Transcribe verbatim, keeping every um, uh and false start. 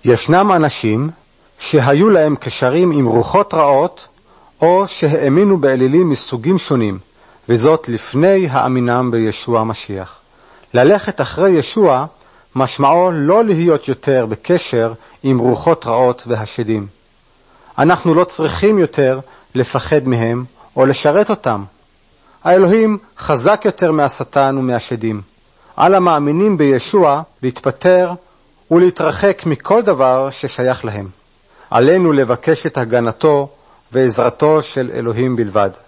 ישנם אנשים שהיו להם קשרים עם רוחות רעות, או שהאמינו באלילים מסוגים שונים, וזאת לפני האמינם בישוע המשיח. ללכת אחרי ישוע משמעו לא להיות יותר בקשר עם רוחות רעות והשדים. אנחנו לא צריכים יותר לפחד מהם או לשרת אותם. האלוהים חזק יותר מהשטן ומהשדים. על המאמינים בישוע להתפטר ולהתרחק מכל דבר ששייך להם. עלינו לבקש את הגנתו ועזרתו של אלוהים בלבד.